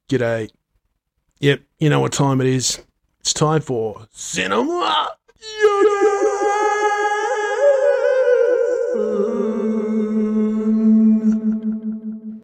G'day. Yep, you know what time it is. It's time for Cinema Union.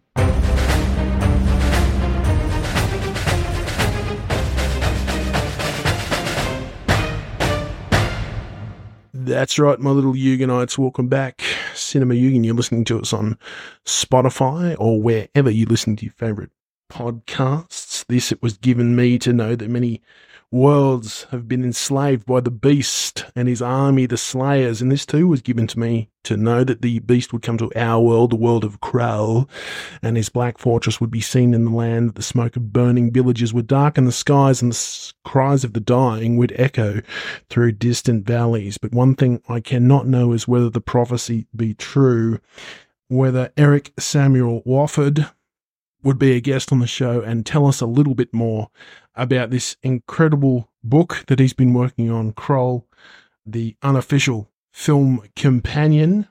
That's right, my little Huguenots. Welcome back. Cinema Union. You're listening to us on Spotify or wherever you listen to your favourite podcasts. This it was given me to know that many worlds have been enslaved by the beast and his army, the Slayers, and this too was given to me to know that the beast would come to our world, the world of Krull, and his black fortress would be seen in the land. The smoke of burning villages would darken the skies, and the cries of the dying would echo through distant valleys. But one thing I cannot know is whether the prophecy be true, whether Eric Samuel Wofford would be a guest on the show and tell us a little bit more about this incredible book that he's been working on, Krull, the unofficial film companion.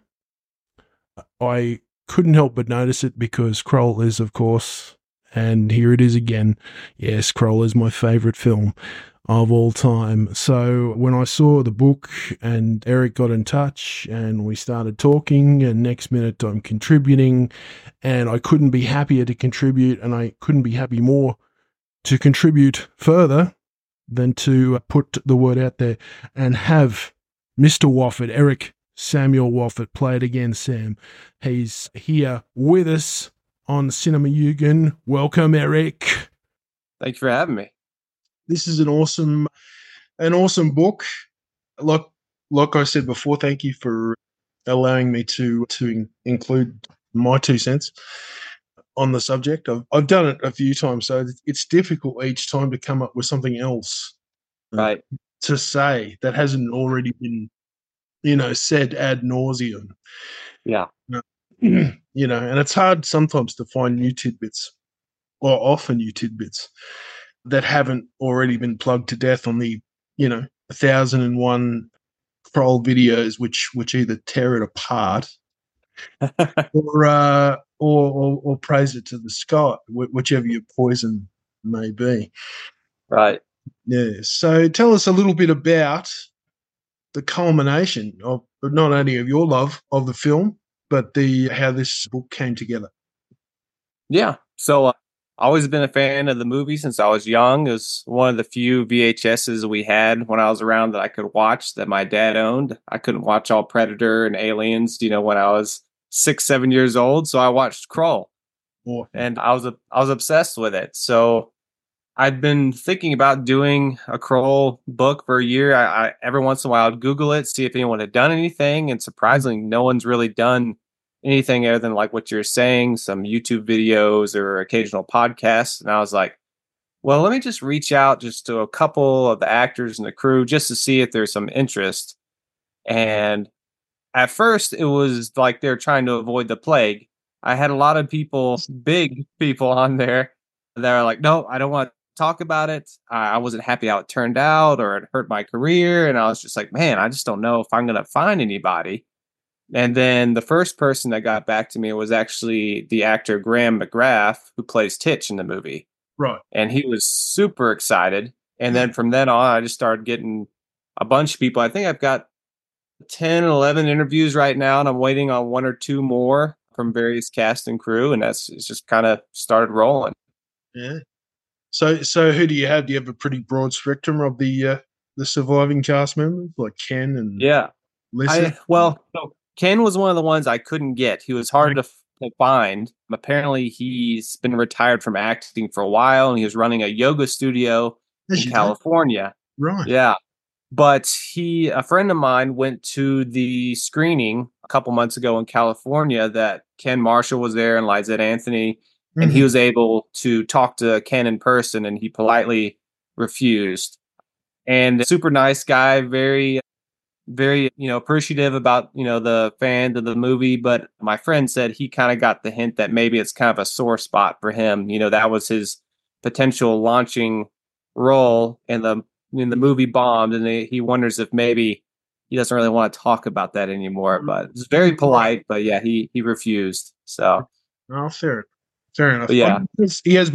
I couldn't help but notice it because Krull is, of course, and here it is again. Yes, Krull is my favourite film of all time. So when I saw the book and Eric got in touch and we started talking, and next minute I'm contributing, and I couldn't be happier to contribute, and I couldn't be happy more to contribute further than to put the word out there and have Mr. Wofford, Eric Samuel Wofford, play it again, Sam. He's here with us on Cinema Union. Welcome, Eric. Thank you for having me. This is an awesome book. Like I said before, thank you for allowing me to include my 2 cents on the subject. I've done it a few times, so it's difficult each time to come up with something else Right. to say that hasn't already been, said ad nauseum. Yeah. And it's hard sometimes to find new tidbits, or often new tidbits, that haven't already been plugged to death on the, 1,001 Krull videos, which either tear it apart or praise it to the sky, whichever your poison may be. Right. Yeah. So tell us a little bit about the culmination of not only of your love of the film, but how this book came together. Yeah. So I've always been a fan of the movie since I was young. It was one of the few VHSs we had when I was around that I could watch that my dad owned. I couldn't watch all Predator and Aliens, when I was 6, 7 years old. So I watched Krull, and I was obsessed with it. So I'd been thinking about doing a Krull book for a year. I every once in a while I'd Google it, see if anyone had done anything, and surprisingly, no one's really done anything other than like what you're saying, some YouTube videos or occasional podcasts. And I was like, well, let me just reach out just to a couple of the actors and the crew just to see if there's some interest. And at first, it was like they're trying to avoid the plague. I had a lot of people, big people on there that are like, no, I don't want to talk about it. I wasn't happy how it turned out, or it hurt my career. And I was just like, man, I just don't know if I'm going to find anybody. And then the first person that got back to me was actually the actor Graham McGrath, who plays Titch in the movie. Right. And he was super excited. And then from then on, I just started getting a bunch of people. I think I've got 10, 11 interviews right now, and I'm waiting on 1 or 2 more from various cast and crew. And it's just kind of started rolling. Yeah. So who do you have? Do you have a pretty broad spectrum of the surviving cast members, like Ken and Lisa? So Ken was one of the ones I couldn't get. He was hard to find. Apparently, he's been retired from acting for a while, and he was running a yoga studio in California. Right. Yeah. But a friend of mine went to the screening a couple months ago in California that Ken Marshall was there and Lizette Anthony. And he was able to talk to Ken in person, and he politely refused. And super nice guy, very, very, appreciative about, the fans of the movie. But my friend said he kind of got the hint that maybe it's kind of a sore spot for him. That was his potential launching role, and the movie bombed, and he wonders if maybe he doesn't really want to talk about that anymore. But it's very polite. But yeah, he refused. So. Oh, fair enough. But yeah, he has been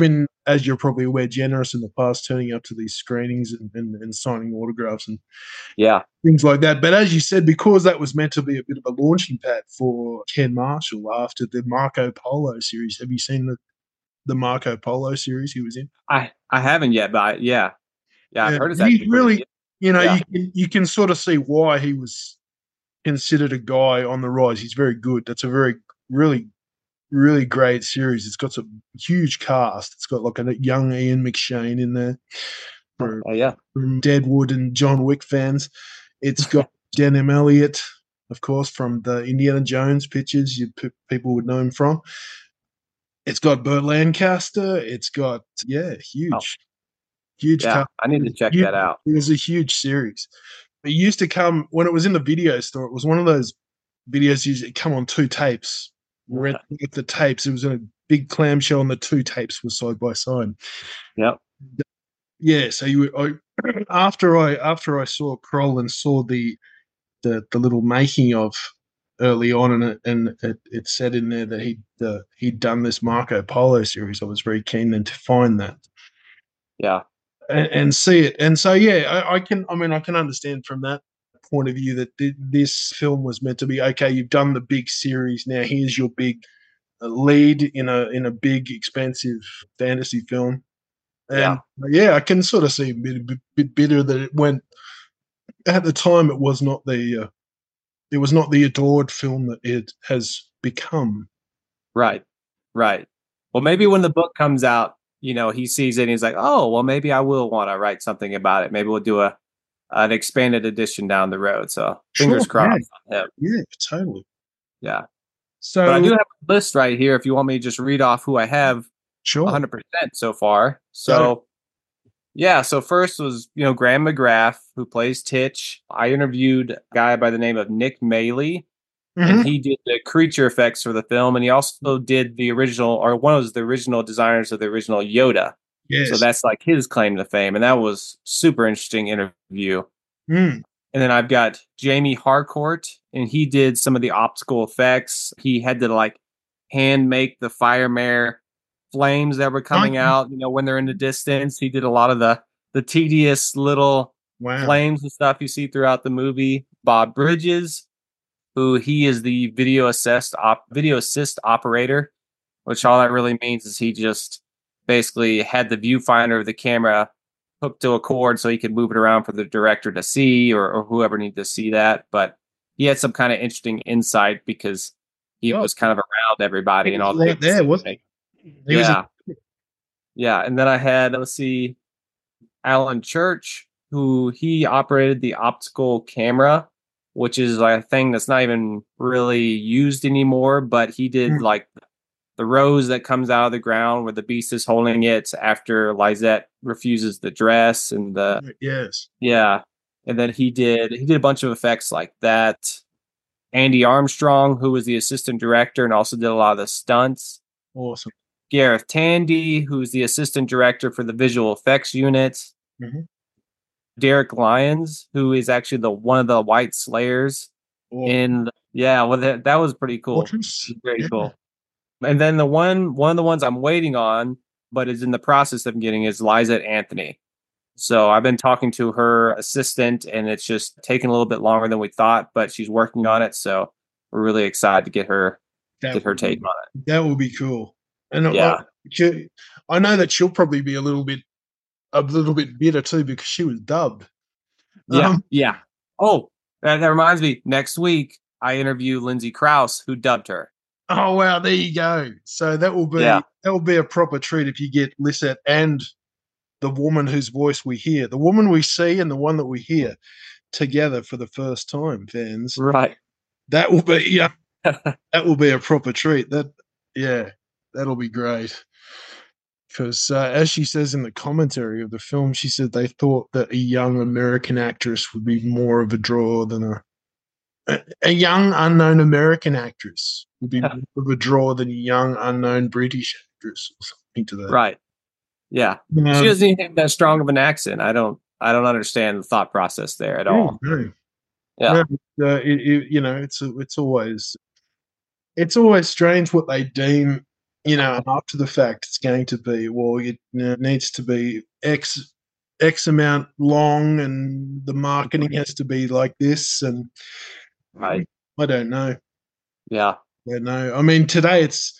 as you're probably aware, generous in the past, turning up to these screenings and signing autographs and Yeah. things like that. But as you said, because that was meant to be a bit of a launching pad for Ken Marshall after the Marco Polo series. Have you seen the Marco Polo series he was in? I haven't yet, but yeah, I've Yeah, heard it's he's actually pretty really, good. Yeah. you can sort of see why he was considered a guy on the rise. He's very good. That's a very really really great series. It's got some huge cast. It's got like a young Ian McShane in there for, Yeah. from Deadwood and John Wick fans. It's got Denham Elliott, of course, from the Indiana Jones pictures. People would know him from. It's got Burt Lancaster. It's got Oh, huge yeah. cast. I need to check that out. It was a huge series. It used to come when it was in the video store. It was one of those videos usually come on two tapes. Read the tapes. It was in a big clamshell, and the two tapes were side by side. Yep. Yeah. So after I saw Kroll and saw the little making of early on, and it said in there that he'd done this Marco Polo series. I was very keen then to find that. Yeah. And see it. And so I can understand from that point of view that this film was meant to be okay. You've done the big series. Now here's your big lead in a big expensive fantasy film. And I can sort of see a bit bitter that it went at the time. It was not the adored film that it has become. Right. Well, maybe when the book comes out, he sees it and he's like, oh, well, maybe I will want to write something about it. Maybe we'll do an expanded edition down the road. So fingers crossed on him. Yeah, totally. Yeah. So, but I do have a list right here if you want me to just read off who I have 100% so far. So, so first was, Graham McGrath, who plays Titch. I interviewed a guy by the name of Nick Maley, and he did the creature effects for the film, and he also did the original, or one of the original designers of the original Yoda. Yes. So that's like his claim to fame, and that was super interesting interview. And then I've got Jamie Harcourt, and he did some of the optical effects. He had to like hand make the Firemare flames that were coming out, when they're in the distance. He did a lot of the tedious little flames and stuff you see throughout the movie. Bob Bridges, who he is the video assist operator, which all that really means is he just basically had the viewfinder of the camera hooked to a cord so he could move it around for the director to see or whoever needed to see that. But he had some kind of interesting insight because he was kind of around everybody and all the there, wasn't he? Yeah. And then I had, Alan Church, who he operated the optical camera, which is like a thing that's not even really used anymore, but he did like the rose that comes out of the ground where the beast is holding it after Lysette refuses the dress and and then he did a bunch of effects like that. Andy Armstrong, who was the assistant director and also did a lot of the stunts. Awesome. Gareth Tandy, who's the assistant director for the visual effects unit. Derek Lyons, who is actually one of the White Slayers. That was pretty cool. Very cool. And then one of the ones I'm waiting on, but is in the process of getting, is Lysette Anthony. So I've been talking to her assistant, and it's just taking a little bit longer than we thought, but she's working on it. So we're really excited to get her take on it. That will be cool. And I know that she'll probably be a little bit bitter too because she was dubbed. Yeah. Oh, that reminds me. Next week I interview Lindsay Krause, who dubbed her. Oh wow, there you go. So that will be a proper treat if you get Lysette and the woman whose voice we hear, the woman we see and the one that we hear together for the first time, fans. Right. That will be that will be a proper treat. That'll be great. Because as she says in the commentary of the film, she said they thought that a young American actress would be more of a draw than a young unknown American actress would be more of a draw than a young unknown British actress or something to that. Right. Yeah. She doesn't even have that strong of an accent. I don't understand the thought process there at all. No. Yeah. It's always strange what they deem And after the fact, it's going to be, well, it needs to be X amount long, and the marketing has to be like this, and Right. I don't know. Yeah. I don't know. I mean, today it's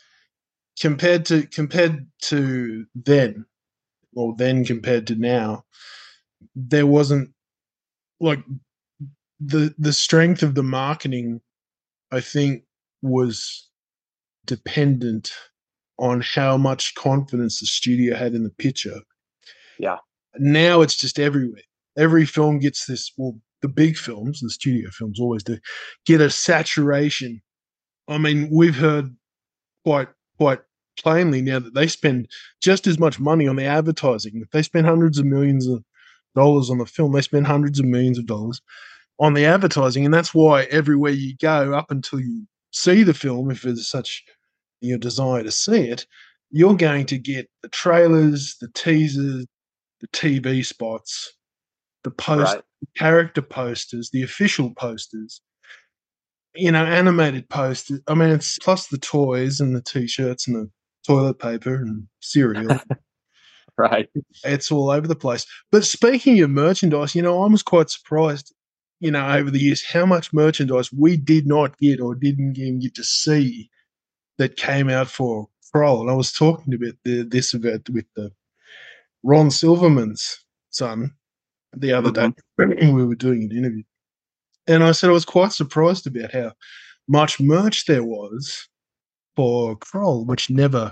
compared to then, or then compared to now, there wasn't like the strength of the marketing, I think, was dependent on how much confidence the studio had in the picture. Yeah. Now it's just everywhere. Every film gets this. Well, the big films, the studio films, always do get a saturation. I mean, we've heard quite quite plainly now that they spend just as much money on the advertising. If they spend hundreds of millions of dollars on the film, they spend hundreds of millions of dollars on the advertising, and that's why everywhere you go, up until you see the film, if there's such your desire to see it, you're going to get the trailers, the teasers, the TV spots, the Right. character posters, the official posters, animated posters. I mean, it's plus the toys and the t-shirts and the toilet paper and cereal. Right. It's all over the place. But speaking of merchandise, I was quite surprised, over the years, how much merchandise we did not get or didn't even get to see that came out for Kroll. And I was talking about this event with the Ron Silverman's son the other day. Mm-hmm. We were doing an interview. And I said I was quite surprised about how much merch there was for Kroll, which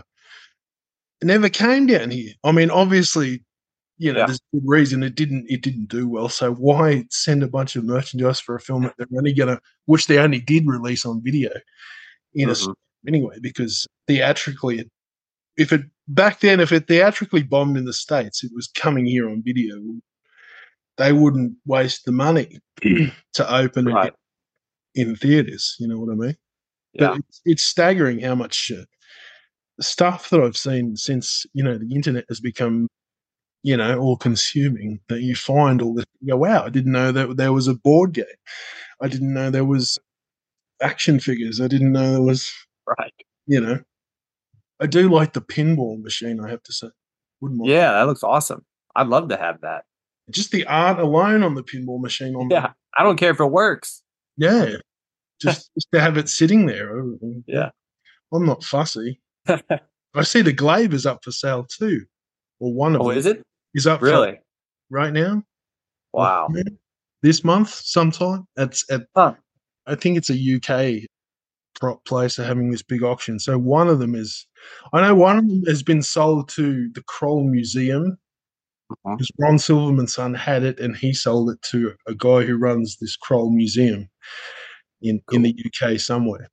never came down here. I mean, obviously, Yeah. there's a good reason it didn't do well. So why send a bunch of merchandise for a film that they're only gonna, which they only did release on video in a Mm-hmm. anyway? Because theatrically, if it theatrically bombed in the States, it was coming here on video. They wouldn't waste the money to open it Right. in theaters. You know what I mean? But Yeah. it's staggering how much stuff that I've seen since the internet has become all consuming, that you find all this. You go, wow, I didn't know that there was a board game. I didn't know there was action figures. I didn't know there was. Right. You know, I do like the pinball machine. I have to say, wouldn't mind. Yeah, that looks awesome. I'd love to have that. Just the art alone on the pinball machine. Yeah. I don't care if it works. Yeah, just to have it sitting there. Yeah. I'm not fussy. I see the Glaive is up for sale too, or one of Oh, them is it? is up for Really? right now. Or Wow. this month sometime. Huh. I think it's a UK prop place are having this big auction. So one of them I know one of them has been sold to the Kroll Museum, Uh-huh. because Ron Silverman's son had it and he sold it to a guy who runs this Kroll Museum in the UK somewhere.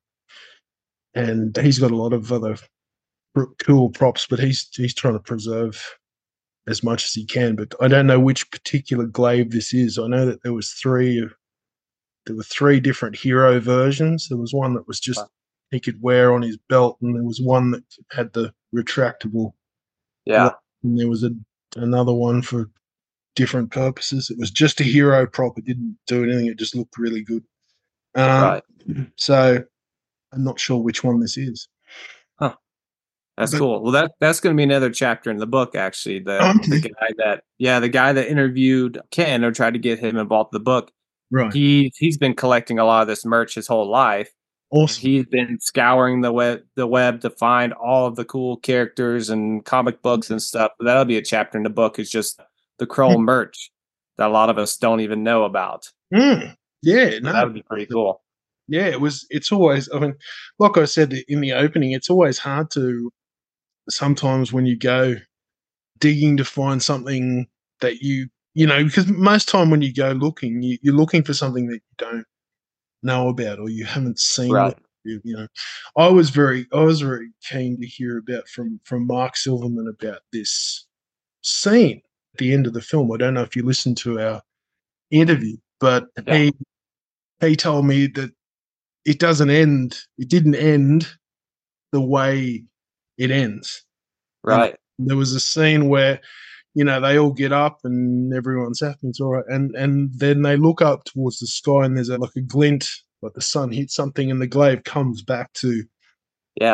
And he's got a lot of other cool props, but he's trying to preserve as much as he can. But I don't know which particular Glaive this is. I know that there were three different hero versions. There was one that was just he could wear on his belt, and there was one that had the retractable. Yeah. And there was another one for different purposes. It was just a hero prop. It didn't do anything. It just looked really good. Right. So I'm not sure which one this is. Huh. That's cool. Well, that's going to be another chapter in the book, actually. The guy that interviewed Ken or tried to get him involved in the book. Right. He's been collecting a lot of this merch his whole life. Awesome. He's been scouring the web to find all of the cool characters and comic books and stuff. But that'll be a chapter in the book. It's just the Kroll merch that a lot of us don't even know about. Yeah, so that would be pretty cool. Yeah, it's always, I mean, like I said in the opening, it's always hard to sometimes when you go digging to find something that because most time when you go looking, you're looking for something that you don't know about or you haven't seen. Right. I was very keen to hear about from Mark Silverman about this scene at the end of the film. I don't know if you listened to our interview, but he told me that it didn't end the way it ends. Right. And there was a scene where, they all get up and everyone's happy, it's all right. And then they look up towards the sky and there's like a glint, like the sun hits something and the Glaive comes back to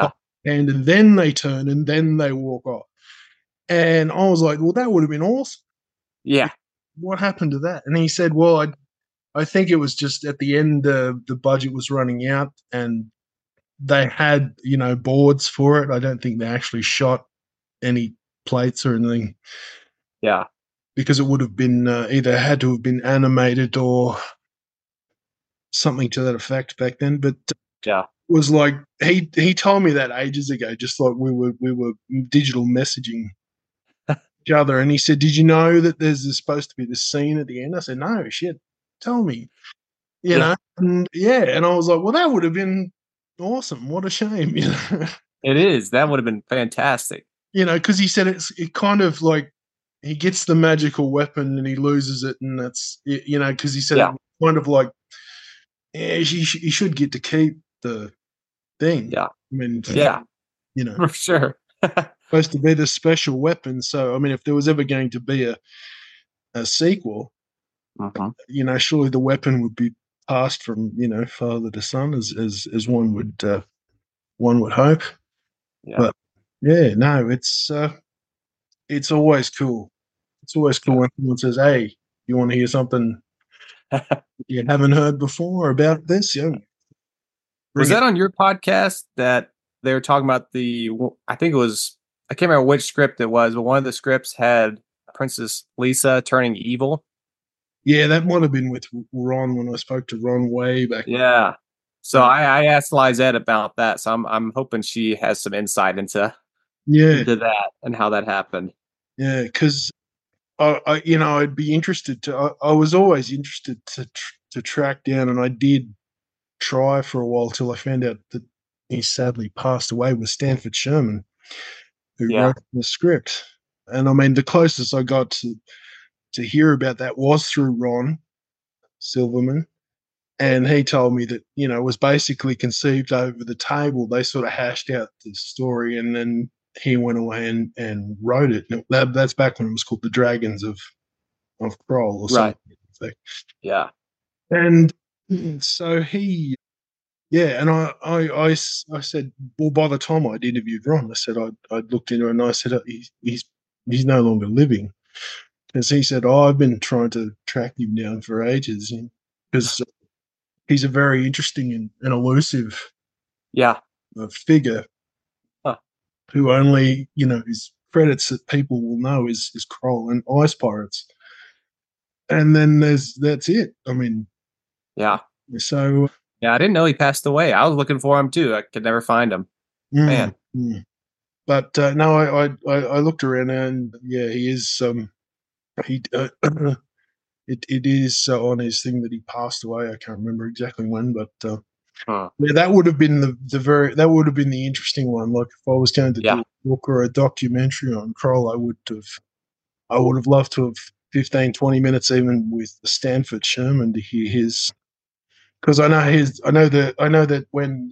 and then they turn and then they walk off. And I was like, well, that would have been awesome. Yeah. What happened to that? And he said, well, I think it was just at the end, the budget was running out and they had, boards for it. I don't think they actually shot any plates or anything Yeah. because it would have been either had to have been animated or something to that effect back then. But Yeah. was like he told me that ages ago, just like we were digital messaging each other, and he said, "Did you know that there's supposed to be this scene at the end?" I said, "No, shit, tell me." Yeah. And yeah, and I was like, "Well, that would have been awesome. What a shame, It is. That would have been fantastic. because he said it kind of like he gets the magical weapon and he loses it, and that's because he said it Yeah. kind of like yeah, he should get to keep the thing. Yeah. I mean, Yeah. you know. For sure. Supposed to be the special weapon. So, I mean, if there was ever going to be a sequel, Mhm. surely the weapon would be passed from father to son, as one would hope. Yeah. But yeah, no, it's always cool. It's always cool Yeah. when someone says, "Hey, you want to hear something you haven't heard before about this?" Yeah, Was bring it. that on your podcast that they were talking about I think it was, I can't remember which script it was, but one of the scripts had Princess Lisa turning evil. Yeah, that might have been with Ron when I spoke to Ron way back. Yeah. So Then. I asked Lizette about that. So I'm hoping she has some insight Yeah, into that and how that happened. yeah, because I'd be interested to. I was always interested to track down, and I did try for a while till I found out that he sadly passed away with Stanford Sherman, who Yeah. wrote the script. And I mean, the closest I got to hear about that was through Ron Silverman, and he told me that it was basically conceived over the table. They sort of hashed out the story, and then he went away and wrote it. And that's back when it was called The Dragons of Kroll or Right. something. Like Yeah. and so yeah, and I said, well, by the time I'd interviewed Ron, I said I'd looked into it and I said he's no longer living, because he said, oh, I've been trying to track him down for ages because he's a very interesting and elusive Yeah. figure Huh. who only his credits that people will know is Kroll and Ice Pirates, and then that's it. I mean, Yeah. so. Yeah. I didn't know he passed away. I was looking for him too. I could never find him. Mm, Man. mm. But no, I looked around and yeah, he is. He it is on his thing that he passed away. I can't remember exactly when, but Huh. yeah, that would have been that would have been the interesting one. Like if I was going to Yeah. do a book or a documentary on Kroll, I would have loved to have 15, 20 minutes even with Stanford Sherman to hear his, because I know that when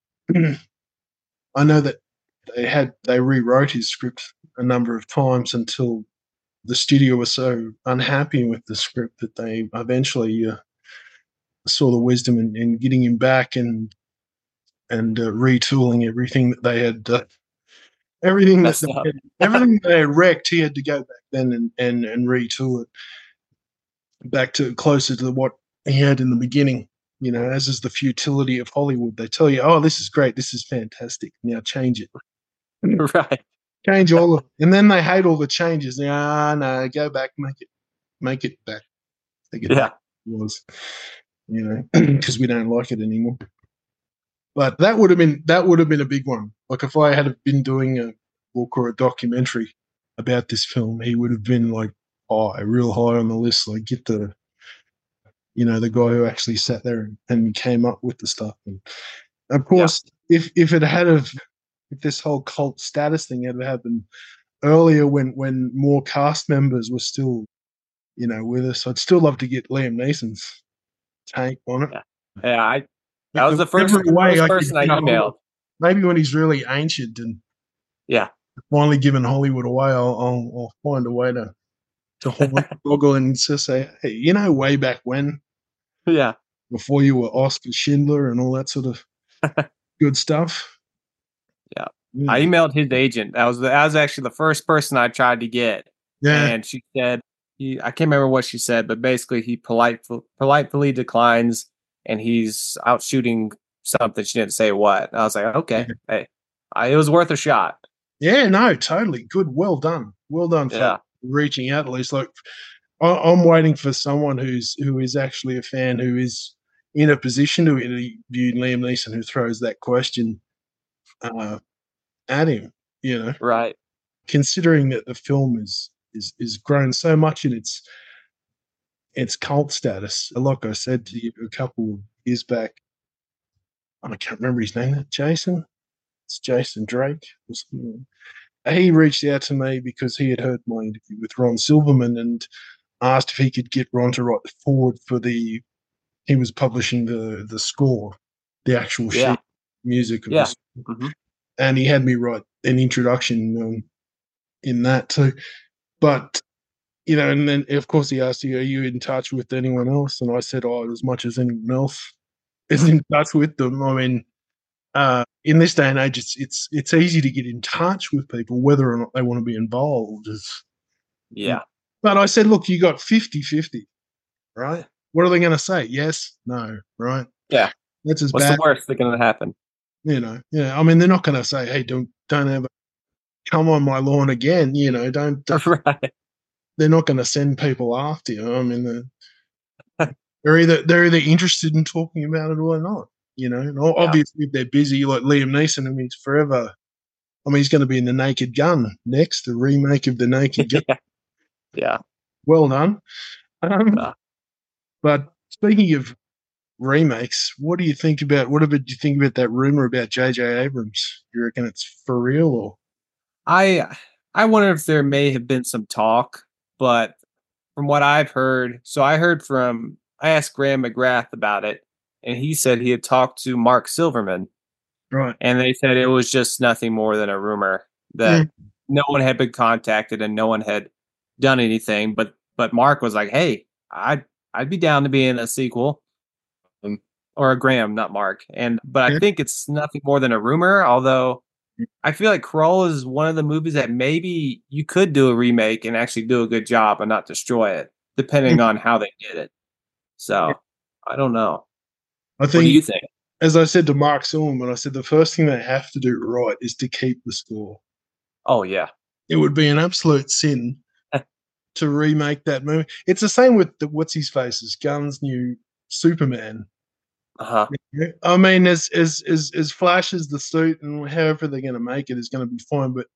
I know that they rewrote his script a number of times until the studio was so unhappy with the script that they eventually saw the wisdom in getting him back and retooling everything that they had Messed up. everything they had wrecked. He had to go back then and retool it back to closer to what he had in the beginning. As is the futility of Hollywood. They tell you, "Oh, this is great. This is fantastic. Now change it." Right. Change all of it. And then they hate all the changes. No, go back, make it back. Take it Yeah. back. It was, because we don't like it anymore. But that would have been a big one. Like if I had been doing a book or a documentary about this film, he would have been like high, real high on the list. Like get the guy who actually sat there and came up with the stuff. And of Yeah. course, if this whole cult status thing had happened earlier when more cast members were still with us, I'd still love to get Liam Neeson's take on it. Yeah. Yeah. That was the Every way first I could person I get a hold emailed. of, maybe when he's really ancient and Yeah. finally given Hollywood away, I'll find a way to hoggle and just say, hey, way back when, Yeah. before you were Oscar Schindler and all that sort of good stuff. Yeah. I emailed his agent. That was actually the first person I tried to get, Yeah. and she said I can't remember what she said, but basically he politely declines, and he's out shooting something. She didn't say what. And I was like, okay, hey, it was worth a shot. Yeah, no, totally. Good. Well done. Well done for reaching out at least. Like, I'm waiting for someone who is actually a fan, who is in a position to interview Liam Neeson, who throws that question at him. You know, Right. considering that the film is grown so much in its cult status. Like I said to you a couple of years back, I can't remember his name. Jason. It's Jason Drake or something. He reached out to me because he had heard my interview with Ron Silverman and asked if he could get Ron to write the forward for he was publishing the score, the actual sheet music of the score. Mm-hmm. And he had me write an introduction in that too. But, and then of course he asked you, are you in touch with anyone else? And I said, as much as anyone else is in touch with them. I mean, in this day and age, it's easy to get in touch with people, whether or not they want to be involved. But I said, look, you got 50-50, right? What are they going to say? Yes, no, right? Yeah. That's as What's bad. The worst that's going to happen? I mean, they're not going to say, hey, don't ever come on my lawn again. Don't. Right. They're not going to send people after you. I mean, they're either interested in talking about it or not. And obviously if they're busy, like Liam Neeson, I mean, he's forever. I mean, he's going to be in The Naked Gun next, the remake of The Naked Gun. Yeah. Well done. But speaking of remakes, what did you think about that rumor about J.J. Abrams? You reckon it's for real, or? I wonder if there may have been some talk, but from what I've heard, I asked Graham McGrath about it, and he said he had talked to Mark Silverman. Right. And they said it was just nothing more than a rumor, that no one had been contacted and no one had done anything. But Mark was like, hey, I'd be down to be in a sequel. Or a Graham, not Mark. But I think it's nothing more than a rumor, although I feel like Krull is one of the movies that maybe you could do a remake and actually do a good job and not destroy it, depending on how they did it. So, I don't know. What do you think? As I said to Mark Silverman, I said the first thing they have to do right is to keep the score. Oh, yeah. It would be an absolute sin to remake that movie. It's the same with what's-his-face's Gunn's new Superman. Uh-huh. I mean, as Flash as the suit and however they're going to make it is going to be fine. But,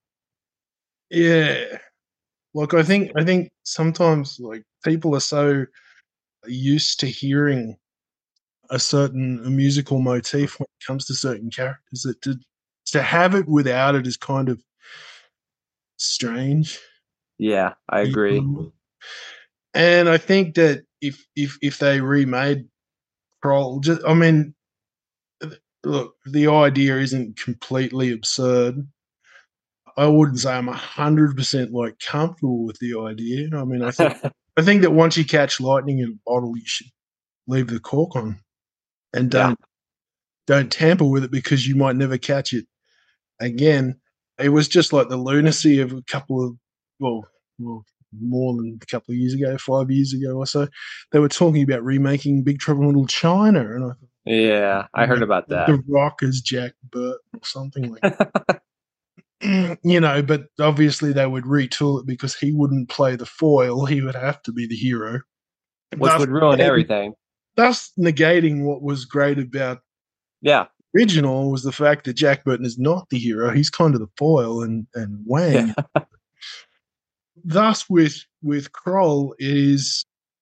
yeah. Like, I think sometimes, like, people are so used to hearing a musical motif when it comes to certain characters that to have it without it is kind of strange. Yeah, I agree. And I think that if they remade Krull, I mean, look, the idea isn't completely absurd. I wouldn't say I'm 100% like comfortable with the idea. I mean, I think that once you catch lightning in a bottle, you should leave the cork on and don't tamper with it, because you might never catch it again. It was just like the lunacy of a couple of, well, more than a couple of years ago, 5 years ago or so. They were talking about remaking Big Trouble in Little China, and I thought, I heard about that. The Rock as Jack Burton or something like that. But obviously they would retool it because he wouldn't play the foil; he would have to be the hero, which would ruin everything. Thus negating what was great about original was the fact that Jack Burton is not the hero; he's kind of the foil, and Wang. Yeah. Thus, with Krull is,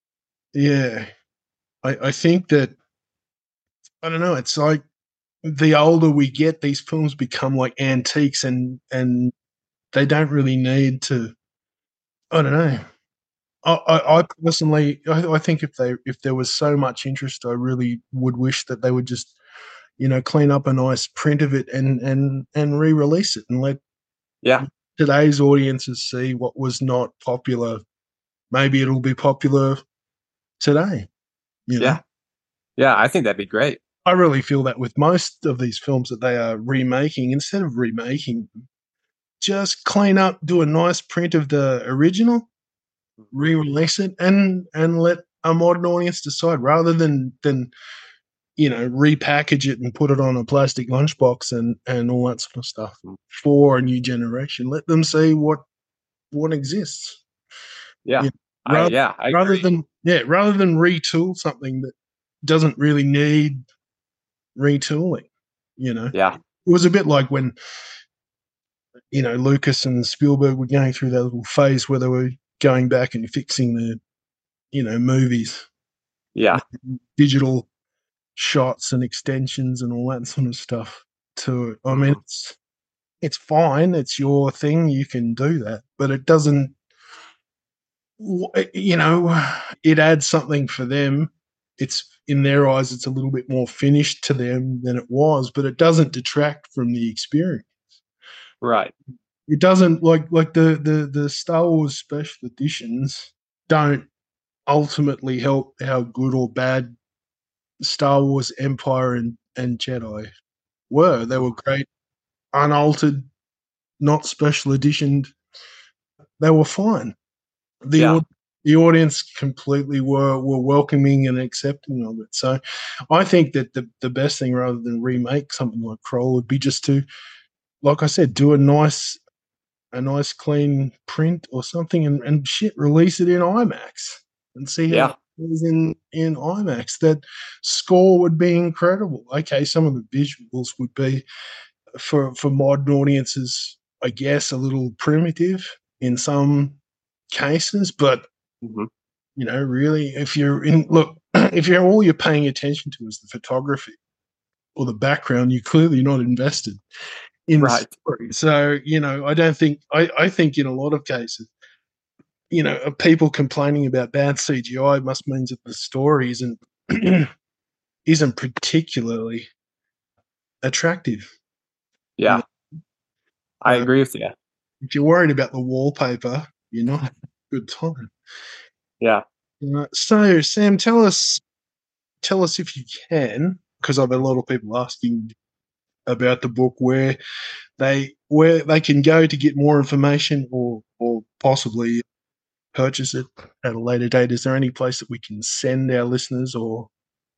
I think that, I don't know. It's like the older we get, these films become like antiques, and they don't really need to. I don't know. I personally, I think if there was so much interest, I really would wish that they would just, clean up a nice print of it and re-release it and let today's audiences see what was not popular. Maybe it'll be popular today. Yeah, I think that'd be great. I really feel that with most of these films that they are remaking, instead of remaking, just clean up, do a nice print of the original, re-release it, and let a modern audience decide, rather than repackage it and put it on a plastic lunchbox and all that sort of stuff for a new generation. Let them see what exists. Yeah. You know, rather I rather agree. than retool something that doesn't really need retooling. Yeah. It was a bit like when Lucas and Spielberg were going through that little phase where they were going back and fixing the movies, Yeah. digital shots and extensions and all that sort of stuff to it. I mean, Mhm. it's fine. It's your thing. You can do that, but it doesn't. It adds something for them. It's in their eyes, it's a little bit more finished to them than it was, but it doesn't detract from the experience. Right. It doesn't like the Star Wars special editions don't ultimately help how good or bad Star Wars Empire and Jedi were. They were great, unaltered, not special editioned. They were fine. Yeah. The audience completely were welcoming and accepting of it. So I think that the best thing, rather than remake something like Kroll, would be just to, like I said, do a nice clean print or something, and shit, release it in IMAX and see how Yeah. it is in IMAX. That score would be incredible. Okay, some of the visuals would be for modern audiences, I guess, a little primitive in some cases, but Mhm. really, if you're in look, if you're all you're paying attention to is the photography or the background, you're clearly not invested in the Right. story. So, I don't think I think in a lot of cases, people complaining about bad CGI must means that the story isn't particularly attractive. You know, Yeah. I uh, agree with you. if you're worried about the wallpaper, you're not having a good time. Yeah. So, Sam, tell us if you can, because I've had a lot of people asking about the book, where they can go to get more information, or possibly purchase it at a later date. Is there any place that we can send our listeners, or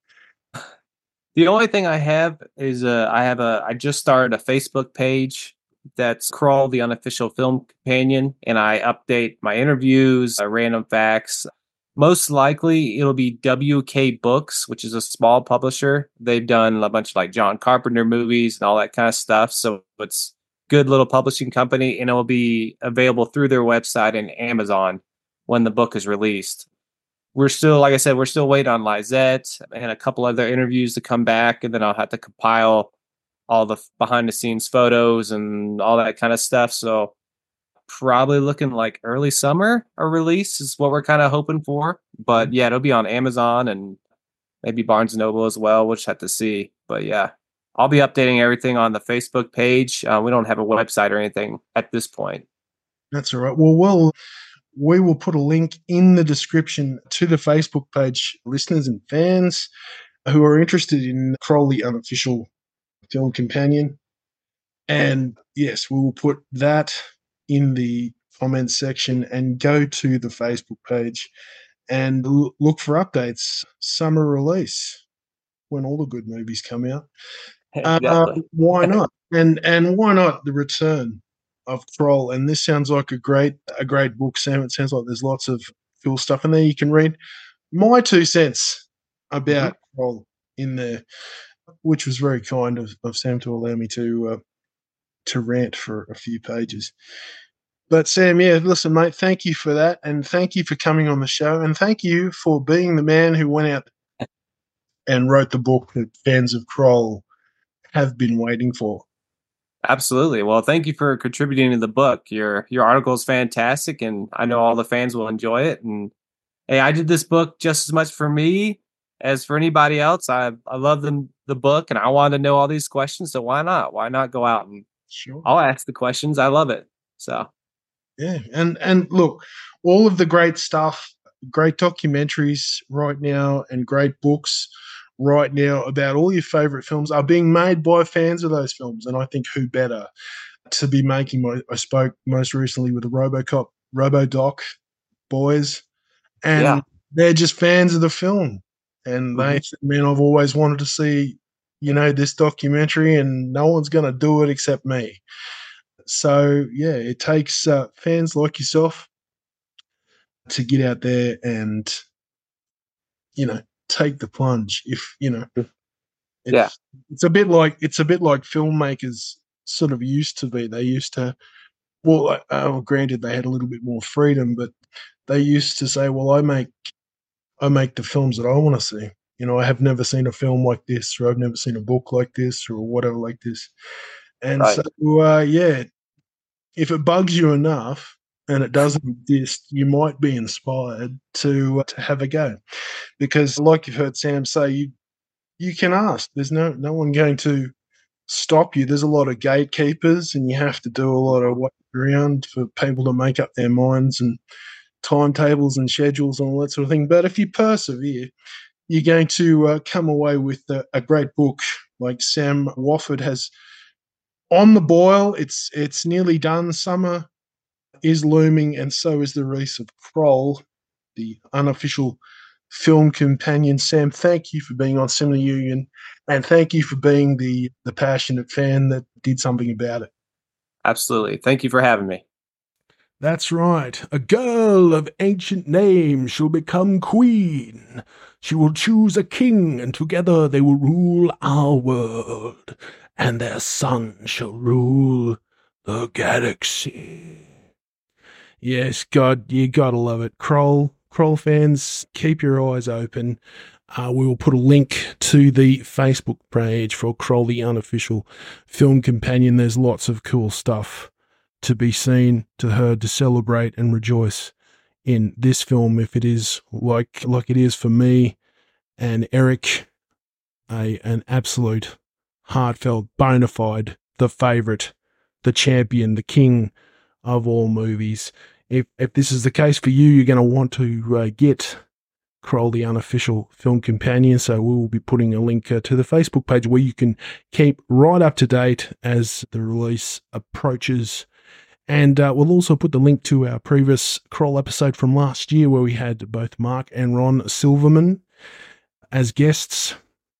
The only thing I have is I just started a Facebook page that's Crawl the Unofficial Film Companion, and I update my interviews, random facts. Most likely it'll be WK Books, which is a small publisher. They've done a bunch of like John Carpenter movies and all that kind of stuff. So it's good little publishing company, and it will be available through their website and Amazon when the book is released. We're still, like I said, we're still waiting on Lizette and a couple other interviews to come back, and then I'll have to compile all the behind the scenes photos and all that kind of stuff. So probably looking like early summer a release is what we're kind of hoping for. But yeah, it'll be on Amazon and maybe Barnes and Noble as well. We'll just have to see. But yeah, I'll be updating everything on the Facebook page. We don't have a website or anything at this point. that's all right. Well, we will put a link in the description to the Facebook page, listeners and fans who are interested in Crowley Unofficial Film Companion. And yes, we will put that in the comments section, and go to the Facebook page and look for updates. Summer release, when all the good movies come out. Exactly. Why not? And why not the return of Kroll? And this sounds like a great book, Sam. It sounds like there's lots of cool stuff in there you can read. My 2 cents Hmm. about Kroll in there, which was very kind of Sam to allow me to rant for a few pages. But Sam, yeah, listen, mate, thank you for that, and thank you for coming on the show, and thank you for being the man who went out and wrote the book that fans of Kroll have been waiting for. Absolutely. Well, thank you for contributing to the book. Your article is fantastic, and I know all the fans will enjoy it. And hey, I did this book just as much for me as for anybody else. I love the book, and I wanted to know all these questions. So why not? Why not go out and Sure. I'll ask the questions. I love it. So Yeah, and look, all of the great stuff, great documentaries right now, and great books right now about all your favorite films are being made by fans of those films. And I think who better to be making I spoke most recently with the RoboDoc boys, Yeah. and they're just fans of the film. And they said, man, I've always wanted to see, this documentary, and no one's going to do it except me. So, yeah, it takes fans like yourself to get out there and, take the plunge. If, Yeah. it's a bit like filmmakers sort of used to be. They used to, well, granted, they had a little bit more freedom, but they used to say, well, I make the films that I want to see. I have never seen a film like this, or I've never seen a book like this, or whatever like this. And Right. so, yeah, if it bugs you enough and it doesn't exist, you might be inspired to have a go. Because, like you've heard Sam say, you can ask. There's no one going to stop you. There's a lot of gatekeepers, and you have to do a lot of waiting around for people to make up their minds and timetables and schedules and all that sort of thing. But if you persevere, you're going to come away with a great book like Sam Wofford has on the boil. It's nearly done. Summer is looming, and so is the release of Kroll, the unofficial film companion. Sam, thank you for being on Cinema Union, and thank you for being the passionate fan that did something about it. Absolutely. Thank you for having me. That's right. A girl of ancient name shall become queen. She will choose a king, and together they will rule our world, and their son shall rule the galaxy. Yes, God, you gotta love it. Kroll fans, keep your eyes open. We will put a link to the Facebook page for Kroll, the unofficial film companion. There's lots of cool stuff to be seen, to heard, to celebrate and rejoice in this film, if it is like it is for me and Eric, an absolute heartfelt, bona fide, the favourite, the champion, the king of all movies. If this is the case for you, you're going to want to get Kroll, the unofficial film companion. So we will be putting a link to the Facebook page where you can keep right up to date as the release approaches. And we'll also put the link to our previous Kroll episode from last year where we had both Mark and Ron Silverman as guests.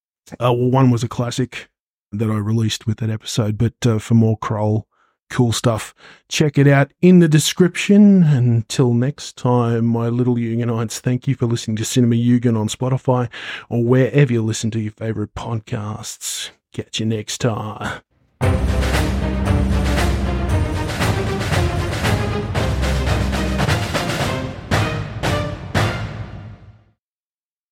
One was a classic that I released with that episode, but for more Kroll, cool stuff, check it out in the description. Until next time, my little Jugenites, thank you for listening to Cinema Yugen on Spotify or wherever you listen to your favourite podcasts. Catch you next time.